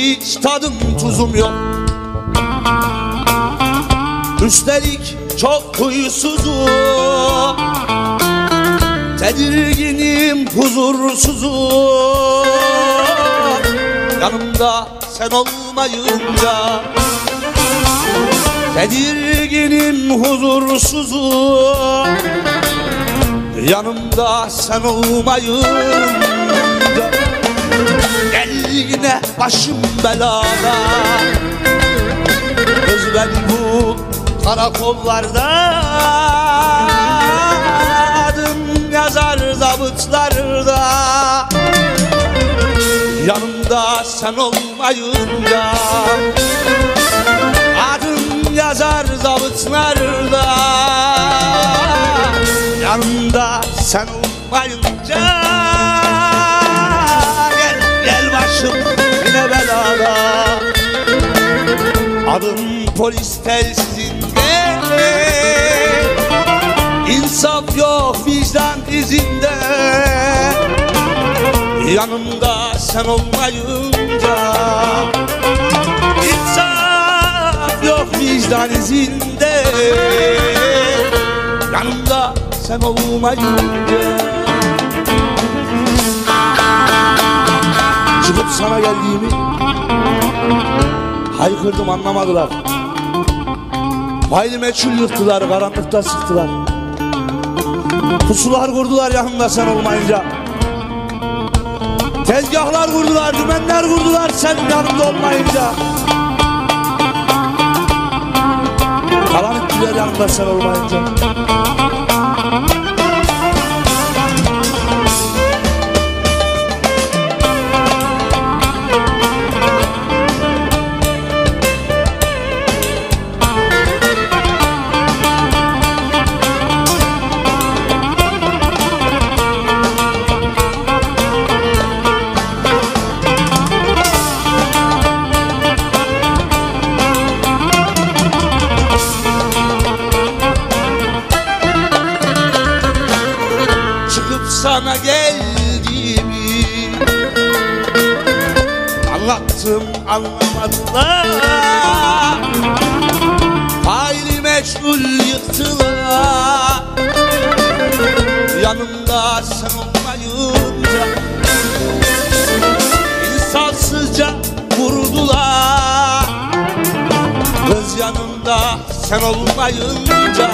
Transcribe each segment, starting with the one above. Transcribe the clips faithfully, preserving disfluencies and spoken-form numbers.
hiç tadım tuzum yok. Üstelik çok huysuzum, tedirginim, huzursuzum. Yanımda sen olmayınca tedirginim, huzursuzum. Yanımda sen olmayınca gel yine başım belada. Kız beni bul karakollarda, adım yazar zabıtlarda. Yanımda sen olmayınca adım yazar zabıtlarda. Yanımda sen olmayınca gel gel başım yine belada. Adım polis telsizinde, insaf yok vicdan izinde. Yanımda sen olmayınca insaf yok vicdan izinde. Yanımda sen olmayınca çıkıp sana geldiğimi haykırdım, anlamadılar. Hayli meçhul yıktılar, karanlıkta sıktılar. Pusular kurdular yanımda sen olmayınca. Tezgahlar kurdular, dümenler kurdular sen yanımda olmayınca. Kalan ettiler yanımda sen olmayınca. Sana geldiğimi anlattım, anlamadılar. Faili meçhul yıktılar. Yanımda sen olmayınca insafsızca vurdular. Kız yanımda sen olmayınca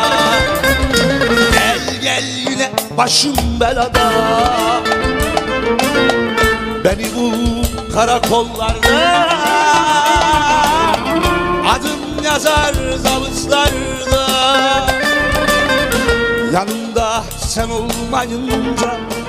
gel gel yine başım belada. Beni bu karakollarda, adım yazar zabıtlarda. Yanımda sen olmayınca